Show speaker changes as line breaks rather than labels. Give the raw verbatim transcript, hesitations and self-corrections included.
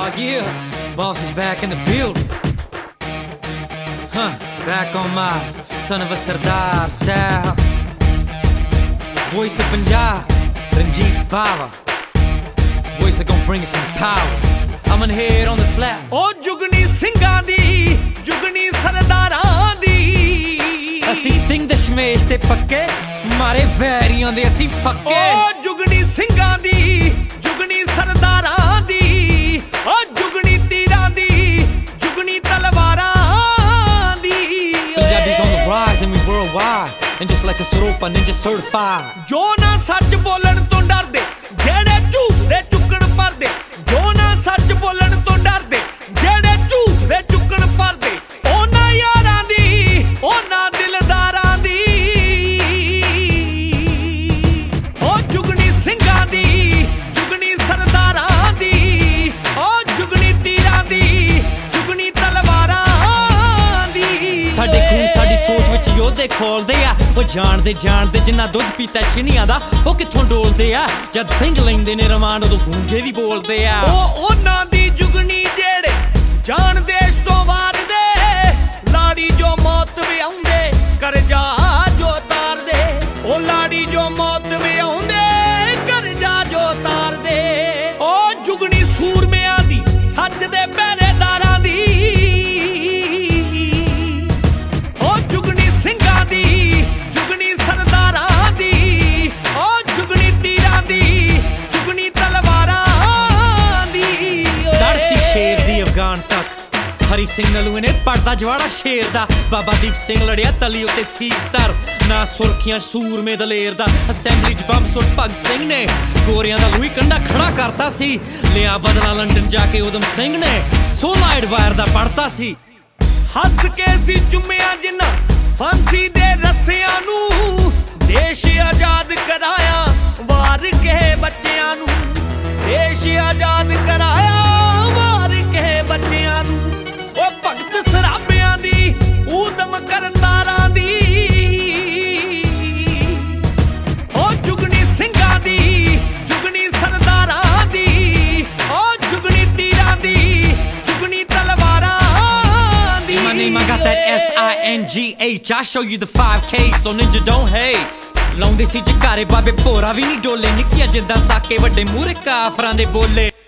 Uh, yeah, boss is back in the building. Huh, back on my son of a Sardar style. Voice of Punjab, Ranjit Bawa. Voice that gon' bring us some power. I'm gonna hit on the slap.
Oh, Jugni Singhan di, Jugni Sardaran di.
ਅਸੀਂ ਸਿੰਘ ਦਸ਼ਮੇਸ਼ ਤੇ ਪੱਕੇ, ਮਾਰੇ ਵੈਰੀਆਂ ਦੇ ਅਸੀਂ ਫੱਕੇ।
Oh, Jugni Singhan di, Jugni Sardaran di. Oh, Jugni ਤੀਰਾਂ ਦੀ, Jugni ਤਲਵਾਰਾਂ ਦੀ।
Punjabi's on the rise and we worldwide, and just like a Saropa ninja certified.
ਜੋ ਨਾ ਸੱਚ ਬੋਲਣ ਤੋਂ ਡਰਦੇ, ਜਿਹੜੇ ਝੂਠ ਦੇ ਚੁੱਕਣ ਪਰਦੇ। ਜੋ ਨਾ ਸੱਚ ਬੋਲਣ ਤੋਂ ਡਰਦੇ, ਜਿਹੜੇ ਝੂਠ ਦੇ ਚੁੱਕਣ ਪਰਦੇ। ਉਹਨਾਂ ਯਾਰਾਂ ਦੀ, ਉਹਨਾਂ ਦਿਲਦਾਰਾਂ ਦੀ। ਉਹ ਜੁਗਨੀ ਸਿੰਘਾਂ ਦੀ, ਜੁਗਨੀ ਸਰਦਾਰਾਂ ਦੀ। ਉਹ ਜੁਗਨੀ ਤੀਰਾਂ ਦੀ, ਜੁਗਨੀ ਤਲਵਾਰਾਂ ਦੀ।
ਸਾਡੇ ਖੂਨ ਸਾਡੀ ਸੋਚ ਵਿੱਚ ਯੋਧੇ ਖੋਲਦੇ ਆ। ਉਹ ਜਾਣਦੇ ਜਾਣਦੇ ਜਿੰਨਾ ਦੁੱਧ ਪੀਤਾ ਛਿਨੀਆਂ ਦਾ, ਉਹ ਕਿੱਥੋਂ ਡੋਲਦੇ ਆ। ਜਦ ਸਿੰਘ ਲੈਂਦੇ ਨੇ ਰਮਾਨ ਉਦੋਂ ਗੂੰਗੇ ਵੀ ਬੋਲਦੇ ਆ।
ਉਹ ਉਹਨਾਂ ਦੀ ਜੁਗਨੀ ਜਿਹੜੇ ਜਾਣ ਦੇਸ਼ ਤੋਂ ਵਾਰਦੇ। ਲਾੜੀ ਜੋ ਮੌਤ ਵੀ ਆਉਂਦੇ, ਕਰਜ਼ਾ ਜੋ ਤਾਰਦੇ। ਉਹ ਲਾੜੀ ਜੋ ਮੌਤ ਵੀ ਆਉਂਦੇ, ਕਰਜ਼ਾ ਜੋ ਤਾਰਦੇ। ਉਹ ਜੁਗਨੀ ਸੂਰਮਿਆਂ ਦੀ, ਸੱਚ ਦੇ ਪਹਿਰੇਦਾਰਾਂ ਦੀ। ਉਹ ਜੁਗਨੀ ਸਿੰਘਾਂ ਦੀ, ਜੁਗਨੀ ਸਰਦਾਰਾਂ ਦੀ। ਉਹ ਜੁਗਨੀ ਤੀਰਾਂ ਦੀ, ਜੁਗਨੀ ਤਲਵਾਰਾਂ ਦੀ।
ਦਰਸੀ ਸ਼ੇਰ ਦੀ ਅਫਗਾਨ ਤੱਕ, ਹਰੀ ਸਿੰਘ ਨਲੂਏ ਨੇ ਪੜਦਾ ਜਵਾੜਾ ਸ਼ੇਰ ਦਾ। ਬਾਬਾ ਦੀਪ ਸਿੰਘ ਲੜਿਆ ਤਲੀ ਉੱਤੇ ਸੀਸ ਧਰ, ਨਾ ਸੁਰਖੀਆਂ ਸੂਰਮੇ ਦਲੇਰ ਦਾ। ਅਸੈਂਬਲੀ ਚ ਬੰਬ ਸੁੱਟ ਭਗਤ ਸਿੰਘ ਨੇ, ਗੋਰਿਆਂ ਦਾ ਲੂਈ ਕੰਡਾ ਖੜਾ ਕਰਤਾ ਸੀ। ਲਿਆ ਬਦਲਾ ਲੰਡਨ ਜਾ ਕੇ ਉਦਮ ਸਿੰਘ ਨੇ, ਸੋਲਾ ਐਡਵਾਇਰ ਦਾ ਪੜਤਾ ਸੀ।
ਹੱਸ ਕੇ ਸੀ ਚੁੰਮਿਆ ਜਿੰਨਾ ਫਾਂਸੀ ਦੇ ਰੱਸਿਆਂ ਨੂੰ। ਦੇਸ਼ ਆਜ਼ਾਦ ਕਰਾਇਆ ਵਾਰ ਕੇ ਬੱਚਿਆਂ ਨੂੰ। ਦੇਸ਼ ਆਜ਼ਾਦ ਕਰਾਇਆ ਵਾਰ ਕੇ ਬੱਚਿਆਂ ਨੂੰ। ਉਹ ਭਗਤ ਸਰਾਬਿਆਂ ਦੀ, ਊਧਮ ਕਰਤਾਰਾਂ ਦੀ। ਉਹ ਜੁਗਨੀ ਸਿੰਘਾਂ ਦੀ, ਜੁਗਨੀ ਸਰਦਾਰਾਂ ਦੀ। ਉਹ ਜੁਗਨੀ ਤੀਰਾਂ ਦੀ, ਜੁਗਨੀ ਤਲਵਾਰਾਂ ਦੀ।
My name, I got that S I N G H. I show you the five K, so ninja don't hate. ਲਾਉਂਦੇ ਸੀ ਜਕਾਰੇ ਬਾਬੇ ਭੋਰਾ ਵੀ ਨਹੀਂ ਡੋਲੇ। ਨਿੱਕੀਆਂ ਜਿੱਦਾਂ ਸਾਕੇ ਵੱਡੇ ਮੂਹਰੇ ਕਾਫਰਾਂ ਦੇ ਬੋਲੇ।